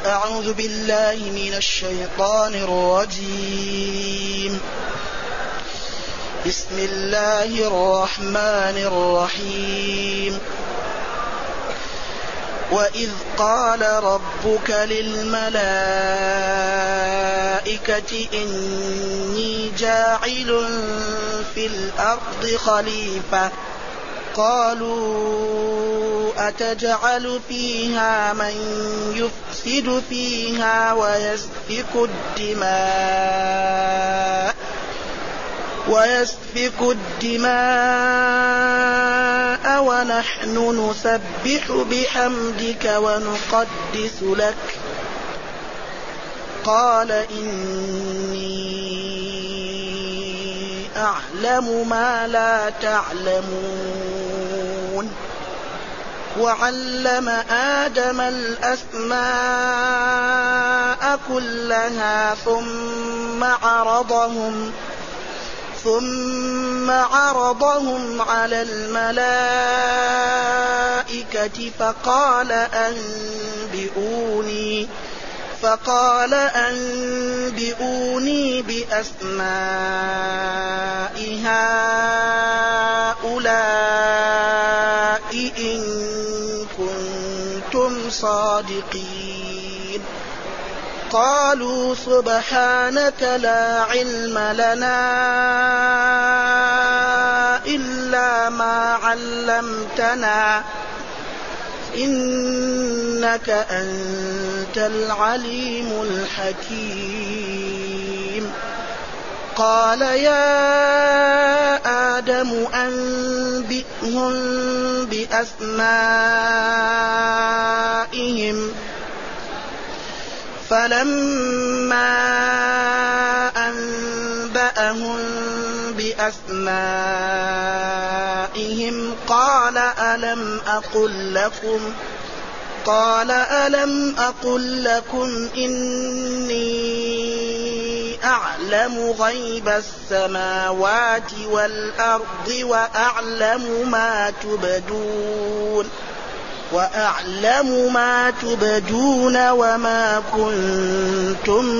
أعوذ بالله من الشيطان الرجيم. بسم الله الرحمن الرحيم. وإذ قال ربك للملائكة إني جاعل في الأرض خليفة قالوا أتجعل فيها من يفسد فيها ويسفك الدماء ونحن نسبح بحمدك ونقدس لك قال إني أعلم ما لا تعلمون. وعلم آدم الأسماء كلها ثم عرضهم على الملائكة فقال أنبئوني بأسماء هؤلاء إن كنتم صادقين. قالوا سبحانك لا علم لنا إلا ما علمتنا إنك أنت العليم الحكيم. قال يا آدم أنبئهم بأسمائهم فلما أنبأهم بأسمائهم قال ألم أقل لكم إني أعلم غيب السماوات والأرض وأعلم ما تبدون وما كنتم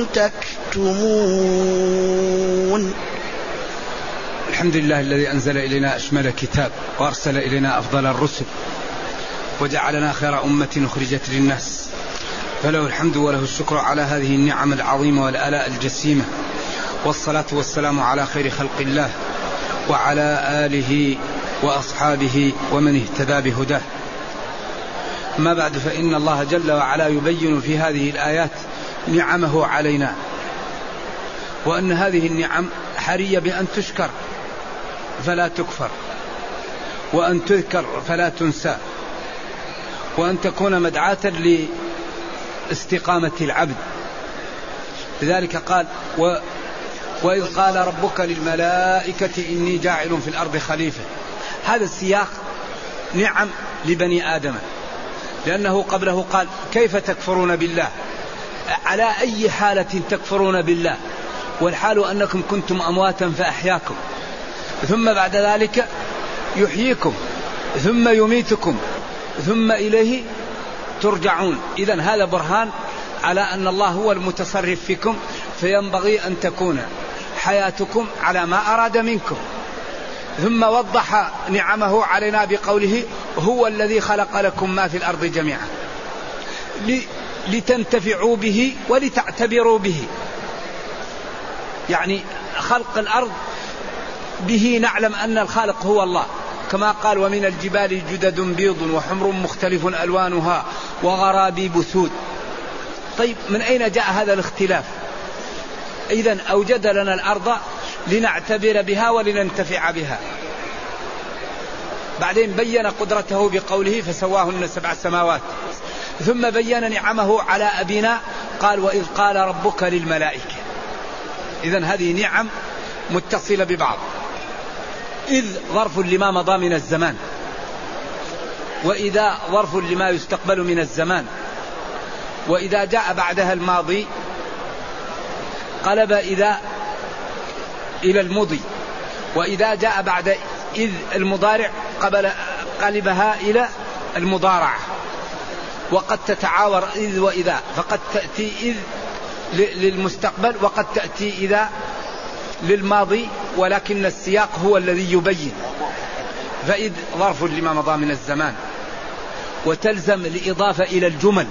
تكتمون. الحمد لله الذي أنزل إلينا أشمل كتاب وأرسل إلينا أفضل الرسل وجعلنا خير أمة أخرجت للناس، فله الحمد وله الشكر على هذه النعم العظيمة والآلاء الجسيمة، والصلاة والسلام على خير خلق الله وعلى آله وأصحابه ومن اهتدى بهداه. ما بعد، فإن الله جل وعلا يبين في هذه الآيات نعمه علينا، وأن هذه النعم حرية بأن تشكر فلا تكفر، وأن تذكر فلا تنسى، وأن تكون مدعاة لاستقامة العبد. لذلك قال وإذ قال ربك للملائكة إني جاعل في الأرض خليفة. هذا السياق نعم لبني آدم، لأنه قبله قال كيف تكفرون بالله، على أي حالة تكفرون بالله، والحال أنكم كنتم أمواتا فأحياكم، ثم بعد ذلك يحييكم ثم يميتكم ثم إليه ترجعون. إذن هذا برهان على أن الله هو المتصرف فيكم، فينبغي أن تكون حياتكم على ما أراد منكم. ثم وضح نعمه علينا بقوله هو الذي خلق لكم ما في الأرض جميعا لتنتفعوا به ولتعتبروا به. يعني خلق الأرض به نعلم أن الخالق هو الله، كما قال ومن الجبال جدد بيض وحمر مختلف ألوانها وغرابيب سود. طيب من أين جاء هذا الاختلاف؟ إذن أوجد لنا الأرض لنعتبر بها ولننتفع بها. بعدين بين قدرته بقوله فسواهن 7 سماوات، ثم بين نعمه على أبينا قال وإذ قال ربك للملائكة. إذن هذه نعم متصلة ببعض. إذ ظرف لما مضى من الزمان، وإذا ظرف لما يستقبل من الزمان، وإذا جاء بعدها الماضي قلب إذا إلى المضي، وإذا جاء بعد إذ المضارع قلبها إلى المضارع. وقد تتعاور إذ وإذا، فقد تأتي إذ للمستقبل وقد تأتي إذا للماضي، ولكن السياق هو الذي يبين. فإذ ظرف لما مضى من الزمان، وتلزم الإضافة إلى الجمل،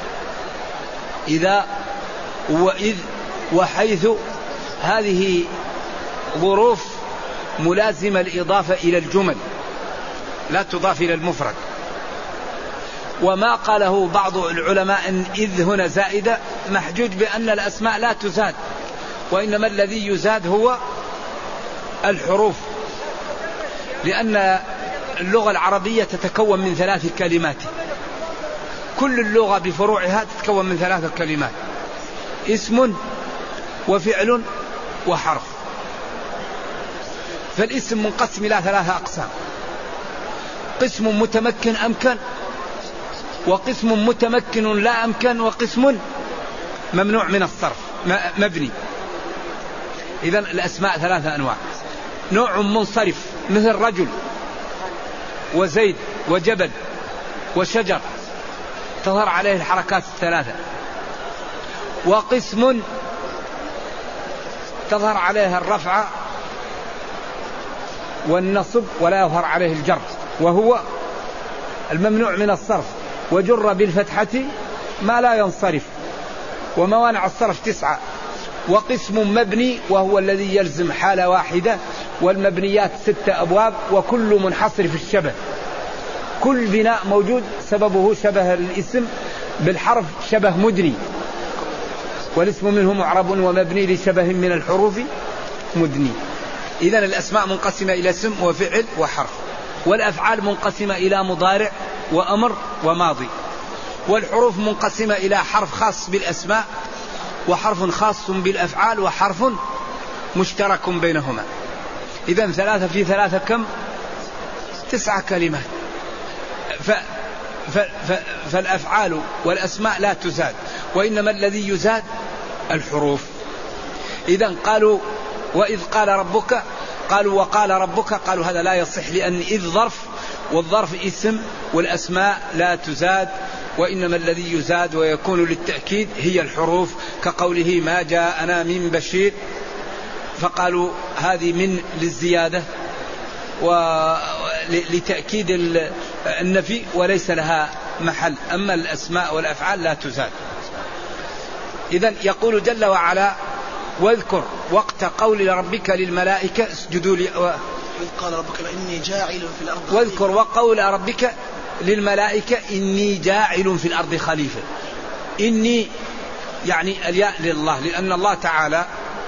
إذا وإذ وحيث، هذه ظروف ملازمة الإضافة إلى الجمل لا تضاف إلى المفرد. وما قاله بعض العلماء أن إذ هنا زائدة محجوج بأن الأسماء لا تزاد، وإنما الذي يزاد هو الحروف، لأن اللغة العربية تتكون من 3 كلمات، كل اللغة بفروعها تتكون من 3 كلمات: اسم وفعل وحرف. فالاسم منقسم إلى 3 أقسام: قسم متمكن أمكن، وقسم متمكن لا أمكن، وقسم ممنوع من الصرف مبني. إذن الأسماء 3 أنواع: نوع منصرف مثل رجل وزيد وجبل وشجر تظهر عليه الحركات 3، وقسم تظهر عليه الرفع والنصب ولا يظهر عليه الجر، وهو الممنوع من الصرف، وجر بالفتحة ما لا ينصرف، وموانع الصرف 9. وقسم مبني وهو الذي يلزم حالة واحدة، والمبنيات 6 أبواب، وكل منحصر في الشبه. كل بناء موجود سببه شبه الاسم بالحرف، شبه مدني، والاسم منه معرب ومبني لشبه من الحروف مدني. إذن الأسماء منقسمة إلى اسم وفعل وحرف، والأفعال منقسمة إلى مضارع وأمر وماضي، والحروف منقسمة إلى حرف خاص بالأسماء، وحرف خاص بالأفعال، وحرف مشترك بينهما. إذن 3 في 3 كم؟ 9 كلمات. فالأفعال والأسماء لا تزاد، وإنما الذي يزاد الحروف. إذن قالوا وإذ قال ربك، قالوا وقال ربك، قالوا هذا لا يصح، لأن إذ ظرف، والظرف اسم، والأسماء لا تزاد، وإنما الذي يزاد ويكون للتأكيد هي الحروف، كقوله ما جاءنا من بشير، فقالوا هذه من للزيادة ولتأكيد النفي وليس لها محل. أما الأسماء والأفعال لا تزاد. إذن يقول جل وعلا: واذكر وقت قول ربك للملائكة اسجدوا لي قال ربك إني جاعل في الأرض. واذكر وقول ربك للملائكة إني جاعل في الأرض خليفة. إني يعني الياء لله، لأن الله تعالى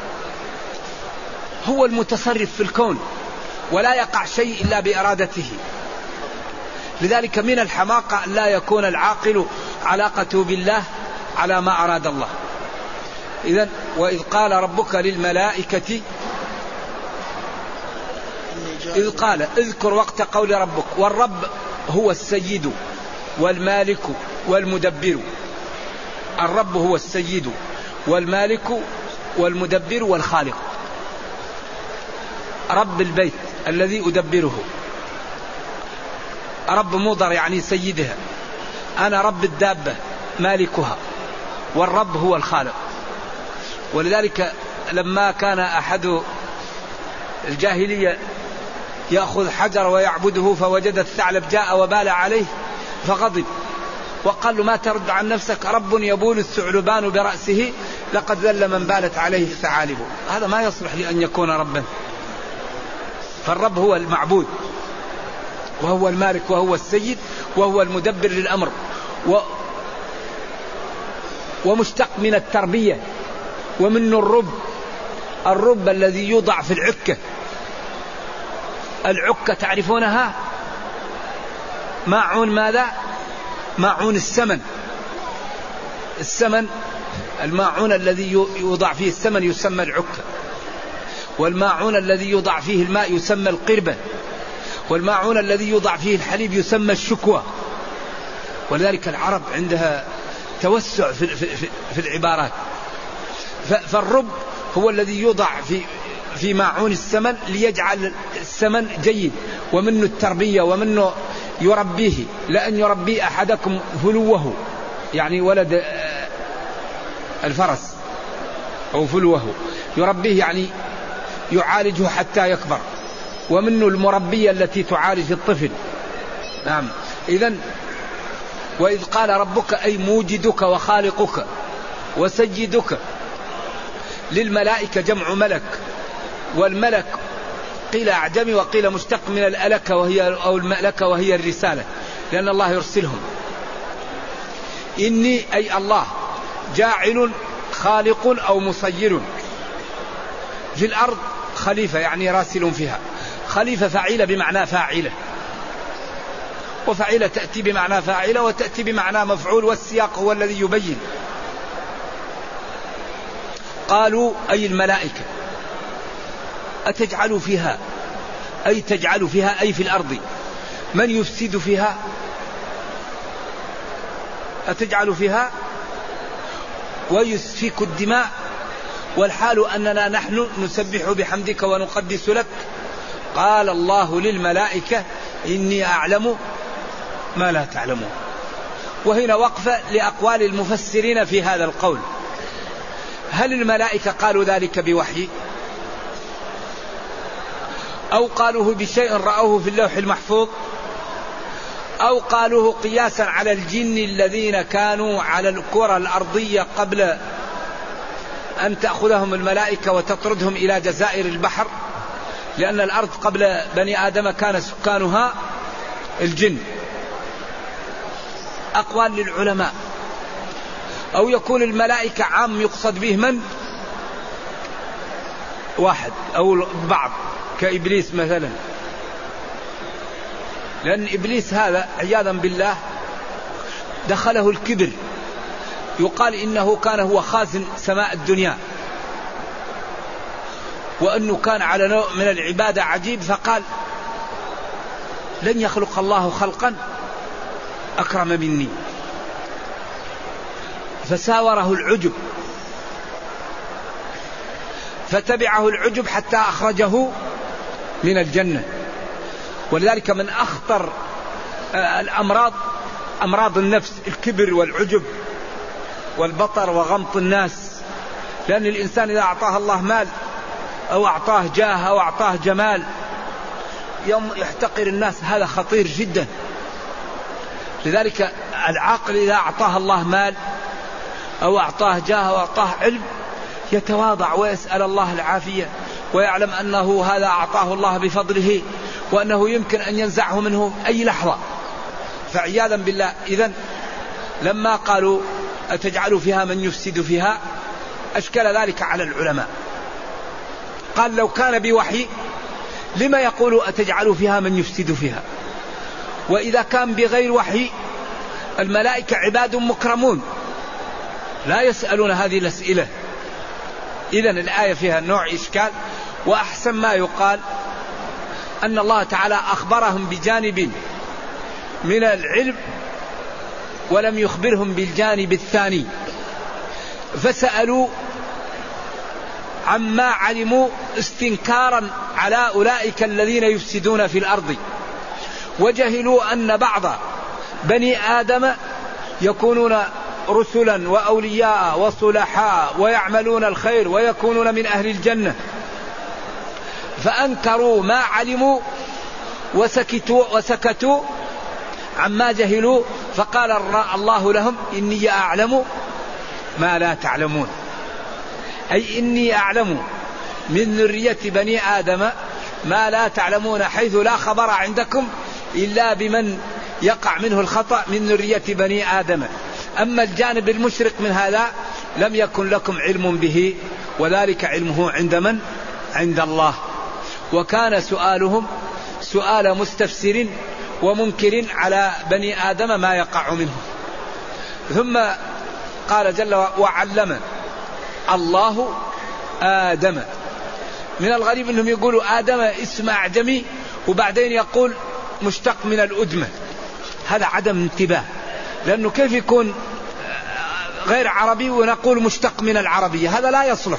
هو المتصرف في الكون، ولا يقع شيء إلا بإرادته. لذلك من الحماقة لا يكون العاقل علاقته بالله على ما أراد الله. إذن وإذ قال ربك للملائكة، إذ قال اذكر وقت قول ربك. والرب هو السيد والمالك والمدبر. الرب هو السيد والمالك والمدبر والخالق. رب البيت الذي أدبره، رب مضر يعني سيدها، أنا رب الدابة مالكها، والرب هو الخالق. ولذلك لما كان أحد الجاهلية يأخذ حجر ويعبده فوجد الثعلب جاء وبال عليه فغضب وقال له: ما ترد عن نفسك؟ رب يبول الثعلبان برأسه، لقد ذل من بالت عليه الثعالب. هذا ما يصلح لأن يكون ربا. فالرب هو المعبود، وهو المالك، وهو السيد، وهو المدبر للأمر، ومشتق من التربية، ومنه الرب الذي يوضع في العكة. العكة تعرفونها؟ ماعون ماذا؟ ماعون السمن. السمن، الماعون الذي يوضع فيه السمن يسمى العكة، والماعون الذي يوضع فيه الماء يسمى القربة، والماعون الذي يوضع فيه الحليب يسمى الشكوى. ولذلك العرب عندها توسع في العبارات. فالرب هو الذي يوضع في ماعون السمن ليجعل السمن جيد، ومنه التربية، ومنه يربيه، لأن يربي أحدكم فلوه، يعني ولد الفرس أو فلوه، يربيه يعني يعالجه حتى يكبر، ومنه المربية التي تعالج الطفل. نعم. إذن وإذ قال ربك أي موجدك وخالقك وسيدك للملائكة، جمع ملك، والملك قيل أعجمي وقيل مشتق من الألكة أو المألكة وهي الرسالة، لأن الله يرسلهم. إني أي الله جاعل خالق أو مصير في الأرض خليفة، يعني راسل فيها. خليفة فعيلة بمعنى فاعلة، وفعيلة تأتي بمعنى فاعلة وتأتي بمعنى مفعول، والسياق هو الذي يبين. قالوا أي الملائكة أتجعل فيها، أي تجعل فيها أي في الأرض من يفسد فيها، أتجعل فيها ويسفك الدماء والحال أننا نحن نسبح بحمدك ونقدس لك. قال الله للملائكة إني أعلم ما لا تعلمون. وهنا وقفة لأقوال المفسرين في هذا القول. هل الملائكة قالوا ذلك بوحي، أو قالوه بشيء رأوه في اللوح المحفوظ، أو قالوه قياسا على الجن الذين كانوا على الكرة الأرضية قبل أن تأخذهم الملائكة وتطردهم إلى جزائر البحر، لأن الأرض قبل بني آدم كان سكانها الجن. أقوال للعلماء. أو يكون الملائكة عام يقصد به من واحد أو بعض، كإبليس مثلا، لأن إبليس هذا عياذا بالله دخله الكبر. يقال إنه كان هو خازن سماء الدنيا، وأنه كان على نوع من العبادة عجيب، فقال لن يخلق الله خلقا أكرم مني، فساوره العجب، فتبعه العجب حتى أخرجه من الجنة. ولذلك من أخطر الأمراض أمراض النفس الكبر والعجب والبطر وغمط الناس، لأن الإنسان إذا أعطاه الله مال أو أعطاه جاه أو أعطاه جمال يوم يحتقر الناس، هذا خطير جدا. لذلك العاقل إذا أعطاه الله مال أو أعطاه جاه أو أعطاه علم يتواضع ويسأل الله العافية، ويعلم أنه هذا أعطاه الله بفضله، وأنه يمكن أن ينزعه منه أي لحظة، فعياذا بالله. إذن لما قالوا أتجعل فيها من يفسد فيها أشكل ذلك على العلماء. قال لو كان بوحي لما يقول أتجعل فيها من يفسد فيها، وإذا كان بغير وحي الملائكة عباد مكرمون لا يسألون هذه الأسئلة. إذن الآية فيها نوع إشكال. وأحسن ما يقال أن الله تعالى أخبرهم بجانب من العلم ولم يخبرهم بالجانب الثاني، فسألوا عما علموا استنكارا على أولئك الذين يفسدون في الأرض، وجهلوا أن بعض بني آدم يكونون رسلا وأولياء وصلحاء ويعملون الخير ويكونون من أهل الجنة، فأنكروا ما علموا وسكتوا عما جهلوا. فقال الله لهم إني أعلم ما لا تعلمون، أي إني أعلم من ذرية بني آدم ما لا تعلمون، حيث لا خبر عندكم إلا بمن يقع منه الخطأ من ذرية بني آدم. أما الجانب المشرق من هذا لم يكن لكم علم به، وذلك علمه عند من؟ عند الله. وكان سؤالهم سؤال مستفسر ومنكر على بني آدم ما يقع منه. ثم قال جل وعلم الله آدم. من الغريب أنهم يقولوا آدم اسم أعجمي وبعدين يقول مشتق من الأدمة، هذا عدم انتباه، لأنه كيف يكون غير عربي ونقول مشتق من العربية؟ هذا لا يصلح.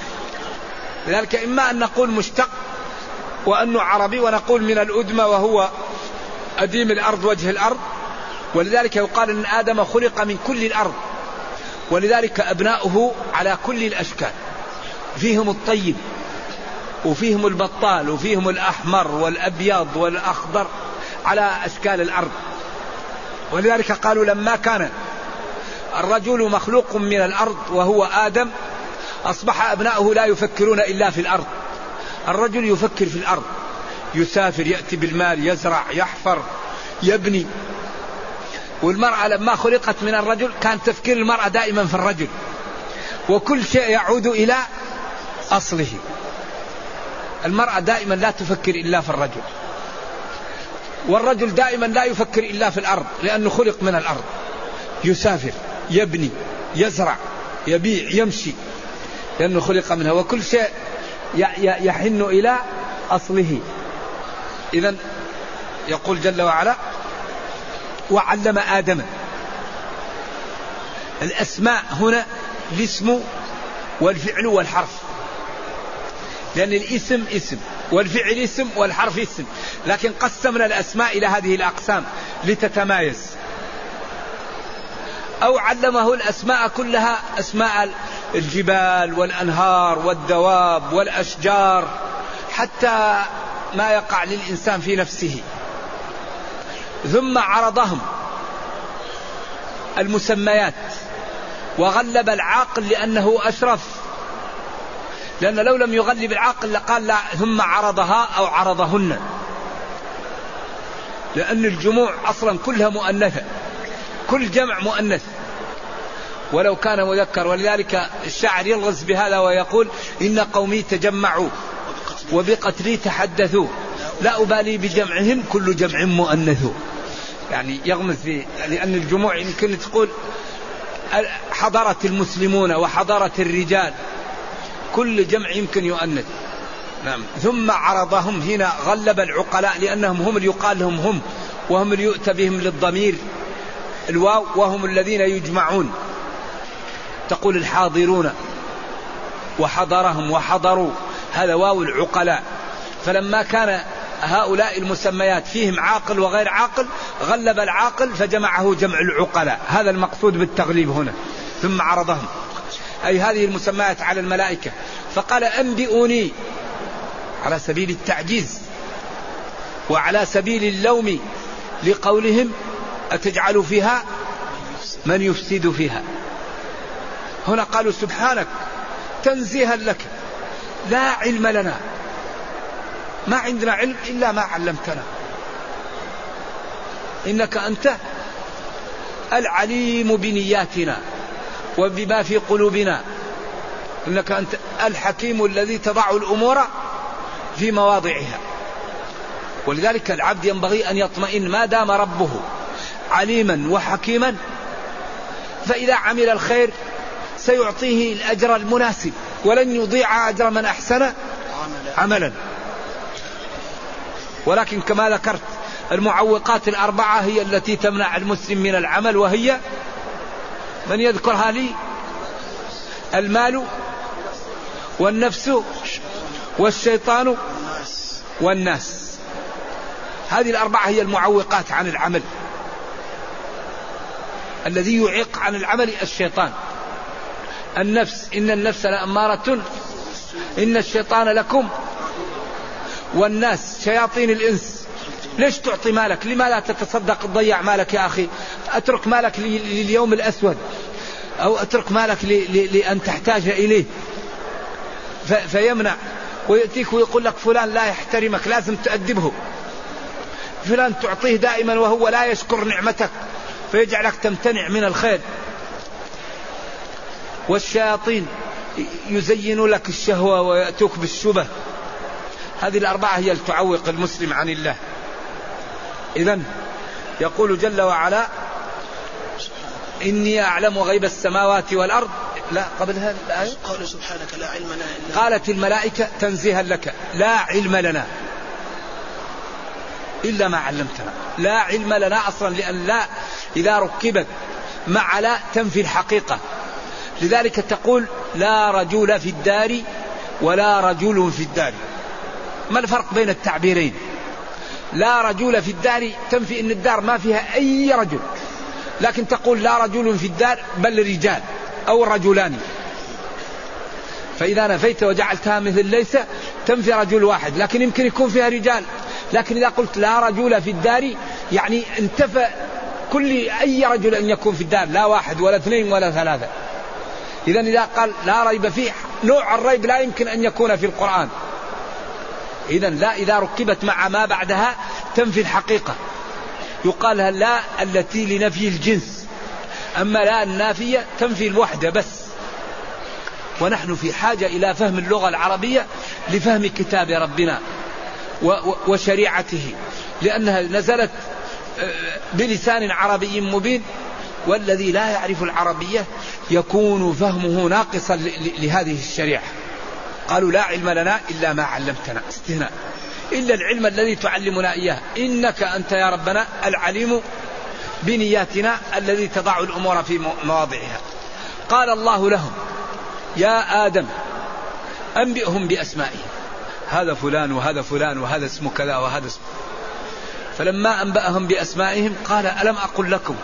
لذلك إما أن نقول مشتق وأنه عربي ونقول من الأدمة وهو أديم الأرض وجه الأرض، ولذلك يقال أن آدم خلق من كل الأرض، ولذلك أبناؤه على كل الأشكال، فيهم الطيب وفيهم البطال وفيهم الأحمر والأبيض والأخضر على أشكال الأرض. ولذلك قالوا لما كان الرجل مخلوق من الأرض وهو آدم أصبح أبناؤه لا يفكرون إلا في الأرض. الرجل يفكر في الأرض، يسافر، يأتي بالمال، يزرع، يحفر، يبني. والمرأة لما خلقت من الرجل كان تفكير المرأة دائما في الرجل، وكل شيء يعود إلى أصله. المرأة دائما لا تفكر إلا في الرجل، والرجل دائما لا يفكر إلا في الأرض، لأنه خلق من الأرض، يسافر، يبني، يزرع، يبيع، يمشي، لأنه خلق منها، وكل شيء يحن إلى أصله. إذن يقول جل وعلا وعلم آدم. الأسماء هنا الاسم والفعل والحرف، لأن الاسم اسم والفعل اسم والحرف اسم، لكن قسمنا الأسماء إلى هذه الأقسام لتتمايز. أو علمه الأسماء كلها، أسماء الجبال والأنهار والدواب والأشجار، حتى ما يقع للإنسان في نفسه. ثم عرضهم المسميات، وغلب العاقل لأنه أشرف، لأن لو لم يغلب العاقل لقال لا ثم عرضها أو عرضهن، لأن الجموع أصلا كلها مؤنثة، كل جمع مؤنث ولو كان مذكر. ولذلك الشاعر يلغز بهذا ويقول إن قومي تجمعوا وبقتلي تحدثوا لا أبالي بجمعهم كل جمع مؤنث. يعني يغمز فيه، لأن الجموع يمكن تقول حضرت المسلمون وحضرت الرجال، كل جمع يمكن يؤنث. نعم. ثم عرضهم، هنا غلب العقلاء لأنهم هم اللي يقال لهم هم، وهم اللي يؤتى بهم للضمير الواو، وهم الذين يجمعون. تقول الحاضرون وحضرهم وحضروا، هذا واو العقلاء. فلما كان هؤلاء المسميات فيهم عاقل وغير عاقل غلب العاقل فجمعه جمع العقلاء، هذا المقصود بالتغليب هنا. ثم عرضهم أي هذه المسميات على الملائكة، فقال أنبئوني على سبيل التعجيز وعلى سبيل اللوم لقولهم أتجعل فيها من يفسد فيها. هنا قالوا سبحانك تنزيها لك لا علم لنا، ما عندنا علم إلا ما علمتنا، إنك أنت العليم بنياتنا وبما في قلوبنا، إنك أنت الحكيم الذي تضع الأمور في مواضعها. ولذلك العبد ينبغي أن يطمئن ما دام ربه عليما وحكيما، فإذا عمل الخير سيعطيه الأجر المناسب، ولن يضيع أجر من أحسن عملا. ولكن كما ذكرت المعوقات الأربعة هي التي تمنع المسلم من العمل، وهي من يذكرها لي: المال والنفس والشيطان والناس. هذه الأربعة هي المعوقات عن العمل. الذي يعيق عن العمل الشيطان، النفس إن النفس لأمارة إن الشيطان لكم، والناس شياطين الإنس. ليش تعطي مالك؟ لما لا تتصدق تضيع مالك يا أخي؟ أترك مالك لليوم الأسود، أو أترك مالك لأن تحتاج إليه. فيمنع ويأتيك ويقول لك فلان لا يحترمك لازم تأدبه، فلان تعطيه دائما وهو لا يشكر نعمتك فيجعلك تمتنع من الخير. والشياطين يزين لك الشهوة ويأتوك بالشبه. هذه الأربعة هي اللي تعوق المسلم عن الله. إذن يقول جل وعلا: إني أعلم غيب السماوات والأرض. لا قبل هذا الآية قال سبحانك لا علم لنا إلا. قالت الملائكة تنزيها لك: لا علم لنا إلا ما علمتنا. لا علم لنا أصلا، لأن لا إذا ركبت مع لا تنفي الحقيقة. لذلك تقول: لا رجل في الدار ولا رجل في الدار. ما الفرق بين التعبيرين؟ لا رجل في الدار تنفي أن الدار ما فيها أي رجل، لكن تقول لا رجل في الدار بل رجال أو رجلان. فإذا نفيت وجعلتها مثل ليس تنفي رجل واحد، لكن يمكن يكون فيها رجال. لكن إذا قلت لا رجل في الدار يعني انتفى كل أي رجل أن يكون في الدار، لا واحد ولا اثنين ولا ثلاثة. إذا قال لا ريب فيه، نوع الريب لا يمكن أن يكون في القرآن. إذا لا إذا ركبت مع ما بعدها تنفي الحقيقة، يقال لا التي لنفي الجنس، أما لا النافية تنفي الوحدة بس. ونحن في حاجة إلى فهم اللغة العربية لفهم كتاب ربنا وشريعته، لأنها نزلت بلسان عربي مبين، والذي لا يعرف العربية يكون فهمه ناقصا لهذه الشريعة. قالوا لا علم لنا إلا ما علمتنا، استثناء، إلا العلم الذي تعلمنا إياه، إنك أنت يا ربنا العليم بنياتنا الذي تضع الأمور في مواضعها. قال الله لهم يا آدم أنبئهم بأسمائهم، هذا فلان وهذا فلان وهذا اسمه كذا وهذا اسمه. فلما أنبأهم بأسمائهم قال ألم أقل لكم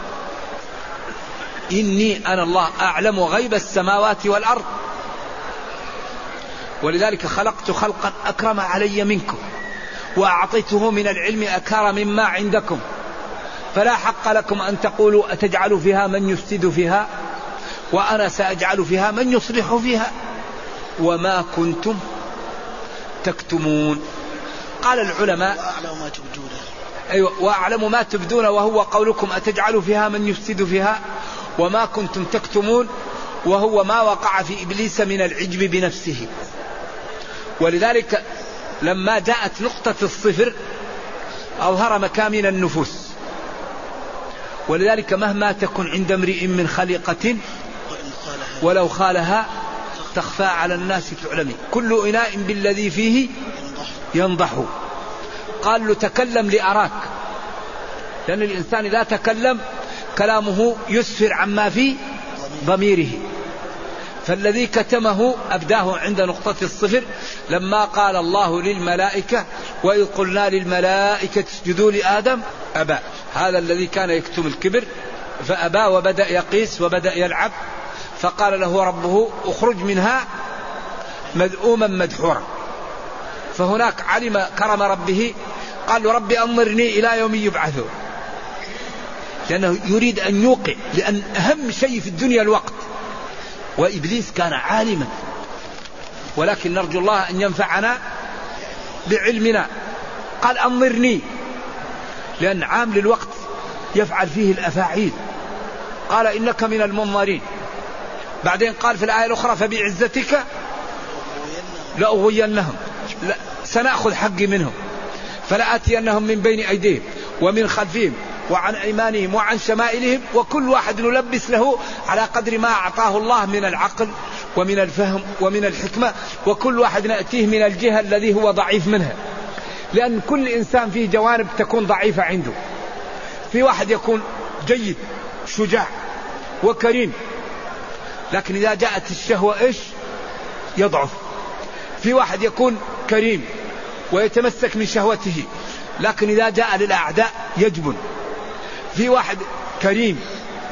إني أنا الله أعلم غيب السماوات والأرض، ولذلك خلقت خلقا أكرم علي منكم وأعطيته من العلم أكثر مما عندكم، فلا حق لكم أن تقولوا أتجعل فيها من يفسد فيها وأنا سأجعل فيها من يصلح فيها وما كنتم تكتمون. قال العلماء وأعلم ما تبدون، أيوة وأعلم ما تبدون، وهو قولكم أتجعل فيها من يفسد فيها وما كنتم تكتمون، وهو ما وقع في إبليس من العجب بنفسه. ولذلك لما جاءت نقطة الصفر أظهر مكامن النفوس، ولذلك مهما تكن عند امرئ من خليقة ولو خالها تخفى على الناس تعلمي، كل إناء بالذي فيه ينضح. قال له تكلم لأراك، لأن الإنسان إذا تكلم كلامه يسفر عما في ضميره، فالذي كتمه أبداه عند نقطة الصفر لما قال الله للملائكة وإذ قلنا للملائكة اسجدوا لآدم أبى. هذا الذي كان يكتم الكبر فأبى وبدأ يقيس وبدأ يلعب، فقال له ربه اخرج منها مذءوما مدحورا. فهناك علم كرم ربه، قال له ربي أنظرني إلى يوم يبعثون، لأنه يريد أن يوقع، لأن أهم شيء في الدنيا الوقت. وإبليس كان عالما، ولكن نرجو الله أن ينفعنا بعلمنا. قال أنظرني، لأن عام للوقت يفعل فيه الأفاعيل. قال إنك من المنظرين. بعدين قال في الآية الأخرى فبعزتك لأغوينهم، سنأخذ حقي منهم فلآتينهم من بين أيديهم ومن خلفهم وعن أيمانهم وعن شمائلهم، وكل واحد نلبس له على قدر ما أعطاه الله من العقل ومن الفهم ومن الحكمة، وكل واحد نأتيه من الجهة الذي هو ضعيف منها، لأن كل إنسان فيه جوانب تكون ضعيفة عنده. في واحد يكون جيد شجاع وكريم، لكن إذا جاءت الشهوة إيش يضعف. في واحد يكون كريم ويتمسك من شهوته، لكن إذا جاء للأعداء يجبن. في واحد كريم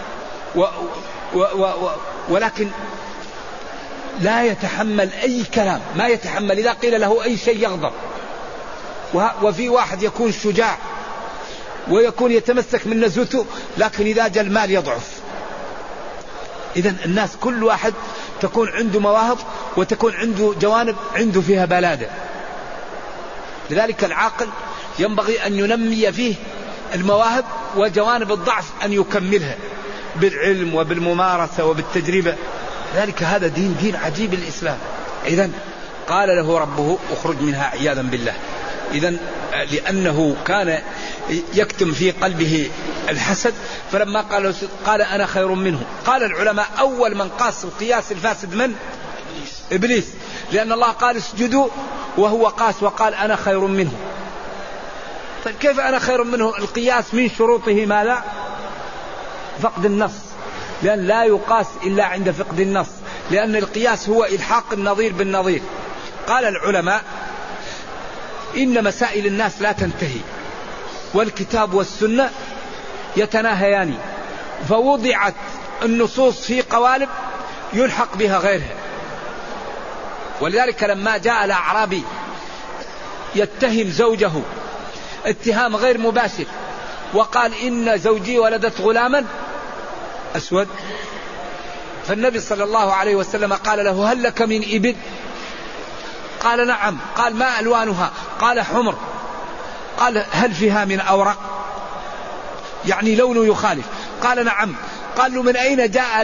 ولكن لا يتحمل أي كلام، ما يتحمل إذا قيل له أي شيء يغضب. وفي واحد يكون شجاع ويكون يتمسك من نزوته، لكن إذا جاء المال يضعف. إذن الناس كل واحد تكون عنده مواهب وتكون عنده جوانب عنده فيها بلادة. لذلك العاقل ينبغي أن ينمي فيه المواهب وجوانب الضعف أن يكملها بالعلم وبالممارسة وبالتجربة. ذلك هذا دين عجيب الإسلام. إذن قال له ربه اخرج منها عياذا بالله. إذن لأنه كان يكتم في قلبه الحسد، فلما قال أنا خير منه. قال العلماء أول من قاس القياس الفاسد من؟ إبليس، لأن الله قال اسجدوا وهو قاس وقال أنا خير منه. طيب كيف أنا خير منه؟ القياس من شروطه ماذا؟ فقد النص، لأن لا يقاس إلا عند فقد النص، لأن القياس هو إلحاق النظير بالنظير. قال العلماء إن مسائل الناس لا تنتهي والكتاب والسنة يتناهيان، فوضعت النصوص في قوالب يلحق بها غيرها. ولذلك لما جاء الأعرابي يتهم زوجه اتهام غير مباشر وقال إن زوجي ولدت غلاما أسود، فالنبي صلى الله عليه وسلم قال له هل لك من إبل؟ قال نعم. قال ما ألوانها؟ قال حمر. قال هل فيها من أورق؟ يعني لونه يخالف. قال نعم. قال له من أين جاء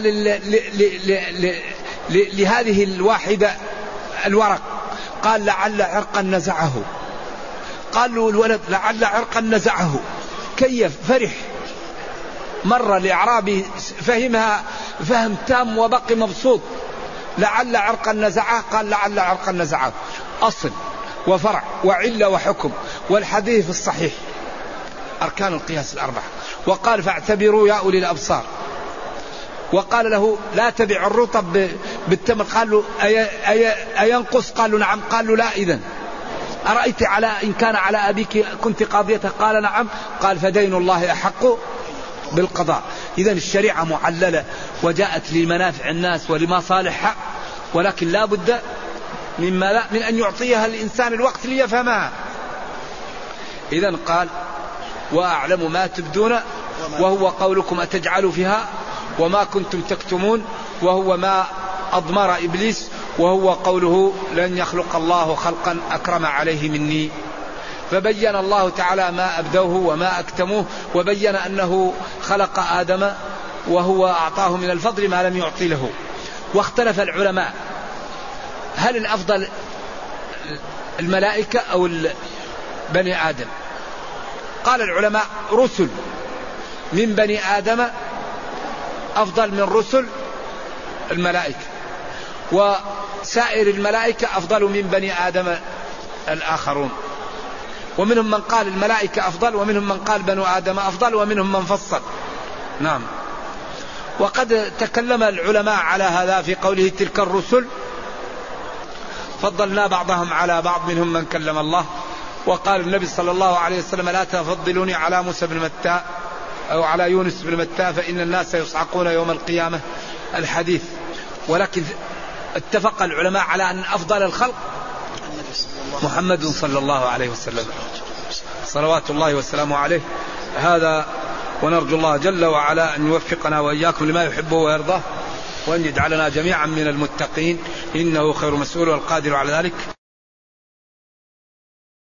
لهذه الواحدة الورق؟ قال لعل عرقا نزعه. قال له الولد لعل عرقا نزعه. كيف فرح، مر الإعرابي فهمها فهم تام وبقي مبسوط. لعل عرقا نزعه، قال لعل عرقا نزعه، أصل وفرع وعلة وحكم، والحديث الصحيح أركان القياس الأربعة. وقال فاعتبروا يا أولي الأبصار. وقال له لا تبع الرطب بالتمر. قال له أينقص؟ قال له نعم. قال له لا إذن أرأيت على إن كان على أبيك كنت قاضيته؟ قال نعم. قال فدين الله أحق بالقضاء. إذن الشريعة معللة وجاءت لمنافع الناس ولمصالحها، ولكن لا بد من أن يعطيها الإنسان الوقت ليفهمها. إذن قال وأعلم ما تبدون وهو قولكم أتجعل فيها وما كنتم تكتمون، وهو ما أضمر إبليس، وهو قوله لن يخلق الله خلقا أكرم عليه مني. فبين الله تعالى ما أبدوه وما أكتموه، وبين أنه خلق آدم وهو أعطاه من الفضل ما لم يعطي له. واختلف العلماء هل الأفضل الملائكة أو بني آدم؟ قال العلماء رسل من بني آدم أفضل من رسل الملائكة، وسائر الملائكة أفضل من بني آدم الآخرون. ومنهم من قال الملائكة أفضل، ومنهم من قال بنو آدم أفضل، ومنهم من فصل. نعم. وقد تكلم العلماء على هذا في قوله تلك الرسل فضلنا بعضهم على بعض منهم من كلم الله. وقال النبي صلى الله عليه وسلم لا تفضلوني على موسى بن متى أو على يونس بن متى فإن الناس يصعقون يوم القيامة الحديث. ولكن اتفق العلماء على أن أفضل الخلق محمد صلى الله عليه وسلم صلوات الله وسلامه عليه. هذا ونرجو الله جل وعلا أن يوفقنا وإياكم لما يحبه ويرضاه، وأن يجعلنا جميعا من المتقين، إنه خير مسؤول والقادر على ذلك.